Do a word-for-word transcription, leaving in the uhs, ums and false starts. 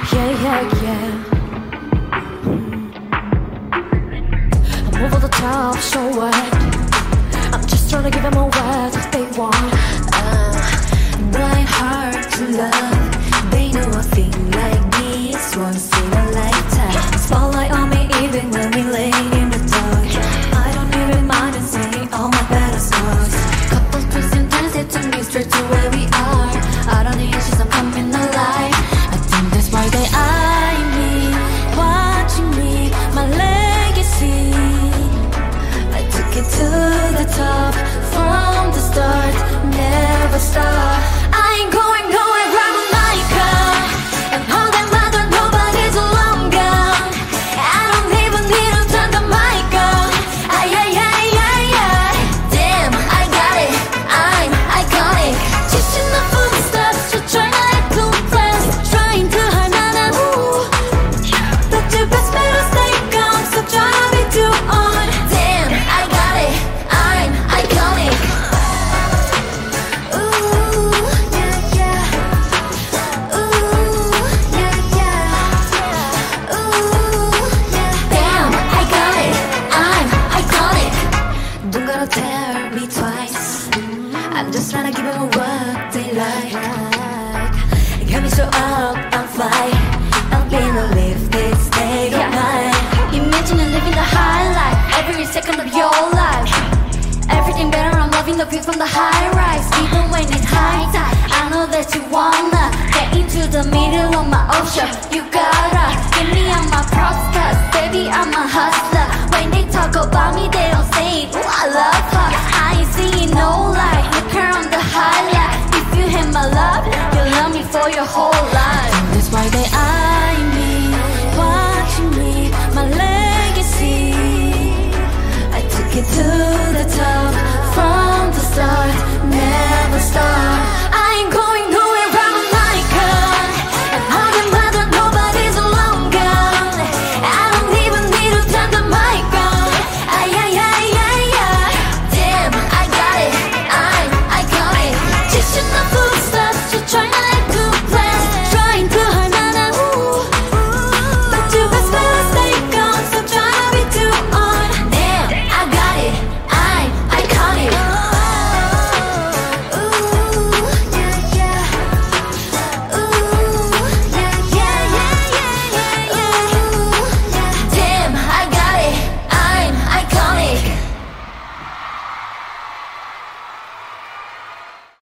Yeah, yeah, yeah. I'm over the top, so what? I'm just trying to give them a word if they want. Uh, blind heart to love. They know a thing like this once in a lifetime. Spotlight on me even when we lay in the dark. I don't even mind and saying all my better scars. Couple twists and turns, it took me straight to where we are. Out on the edges, I'm coming alive. I think that's why they eye me, watching me, my legacy. I took it to the top, from the start, never stop. I ain't going nowhere, grab a mic up, and hold them out, but nobody's alone gone. I don't even need to turn the mic on. Ay, ay, ay, ay, ay. Damn, I got it, I'm iconic. Chasing the footsteps, so try not to too fast. Trying to hide, nah, nah, ooh. But you best better stay calm, so try not to be too on. Damn, I got it, I'm iconic. Ooh, yeah, yeah. Ooh, yeah, yeah. Ooh, yeah. Damn, I got it, I'm iconic. Don't gotta tell me twice. I'm just trying to give them what they like. It got me so up, I'm fine. I've been a lifted state of mind. Imagine living the high life every second of your life. Everything better, I'm loving the view from the high rise. Even when it's high tide, I know that you wanna get into the middle of my ocean. You gotta get me on my props, cause baby I'm a hustler. When they talk about me, they don't say it. Ooh, I love her, I ain't seeing no light. Look her on the highlight. If you hit my love, you'll love me for your whole life. That's why they eye me, watching me, my legacy. I took it to